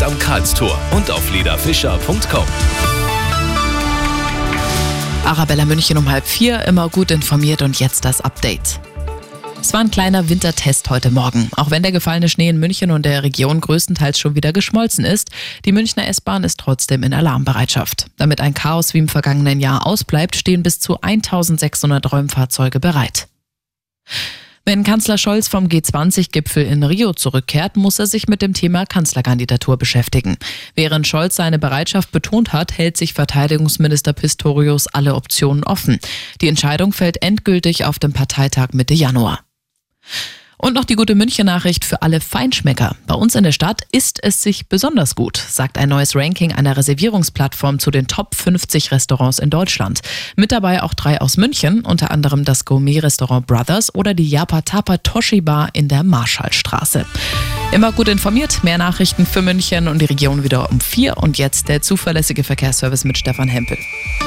am Karlstor und auf lederfischer.com. Arabella München um 3:30, immer gut informiert und jetzt das Update. Es war ein kleiner Wintertest heute Morgen. Auch wenn der gefallene Schnee in München und der Region größtenteils schon wieder geschmolzen ist, die Münchner S-Bahn ist trotzdem in Alarmbereitschaft. Damit ein Chaos wie im vergangenen Jahr ausbleibt, stehen bis zu 1600 Räumfahrzeuge bereit. Wenn Kanzler Scholz vom G20-Gipfel in Rio zurückkehrt, muss er sich mit dem Thema Kanzlerkandidatur beschäftigen. Während Scholz seine Bereitschaft betont hat, hält sich Verteidigungsminister Pistorius alle Optionen offen. Die Entscheidung fällt endgültig auf dem Parteitag Mitte Januar. Und noch die gute München-Nachricht für alle Feinschmecker. Bei uns in der Stadt isst es sich besonders gut, sagt ein neues Ranking einer Reservierungsplattform zu den Top 50 Restaurants in Deutschland. Mit dabei auch 3 aus München, unter anderem das Gourmet-Restaurant Brothers oder die Yapatapa Toshi Bar in der Marschallstraße. Immer gut informiert, mehr Nachrichten für München und die Region wieder um 4 und jetzt der zuverlässige Verkehrsservice mit Stefan Hempel.